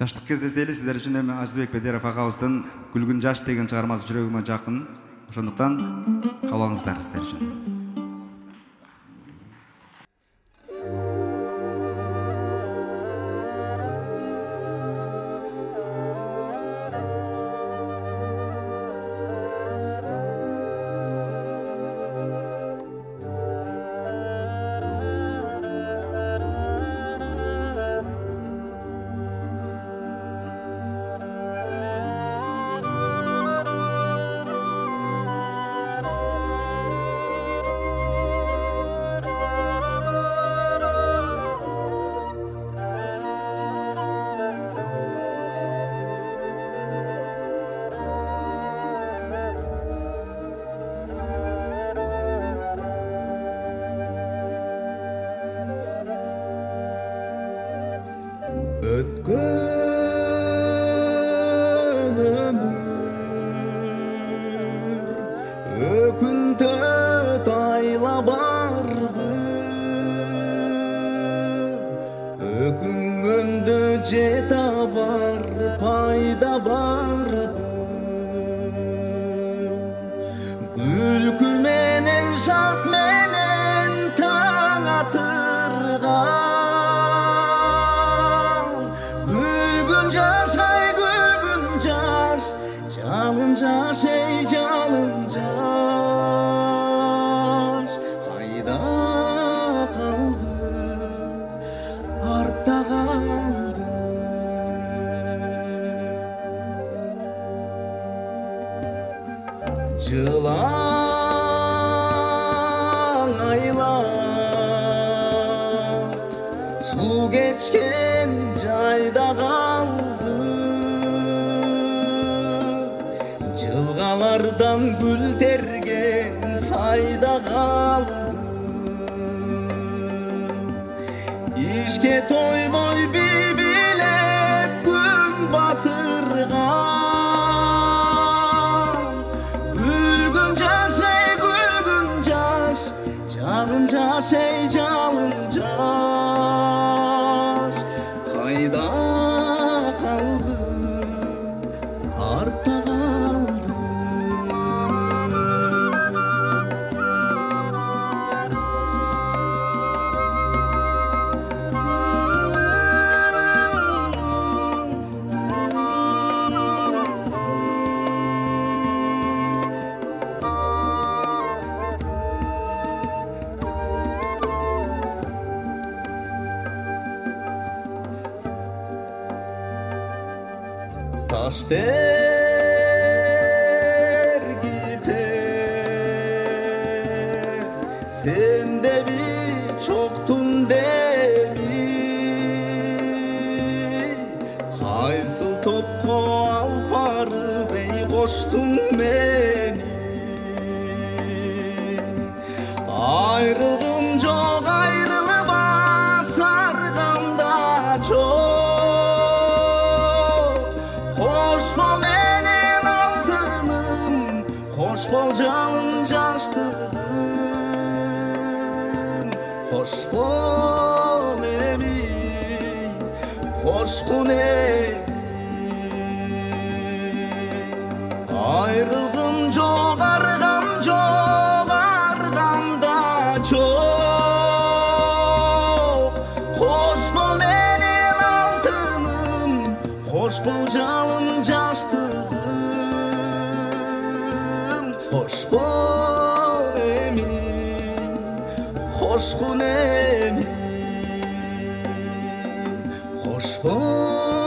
Жаштык кездесели сиздер үчүн эми Ажызбек Бедеров агабыздын Күлгүн жаш деген чыгармасы жүрөгүмө жакын. Ошондуктан кабыл алыңыздар сиздер үчүн. Өткөн өмүр өкүнтөт айла барбы, өкүнгөндө же табар пайда барбы, күлкү менен шат менен таң атырган жалынжаш, ей жалынжаш, кайда калды, артта калды. Жылаң айлак суу кечкен жайда калды, жылгалардан гүл терген сайда калды. Ишке тойбой бийлеп күн батырган, күлгүн жаш, ей күлгүн жаш, жалын жаш, ей жалын жаш, кайда калды, артта калды. Таштер ките сенде бир чоктун деми, кайсыл топко алып барып эй коштуң мени. Айрылгым жок, айрылып сарганда жок, хош бол менен алтыным, хош бол жалын жаштыгым, хош бол эми кошкун эми. Айрылгым жок, аргам жок, аргамда жок, хош бол менен алтыным, хош бол жалын жаштыгым, хош бол эми кошкун эми, хош бол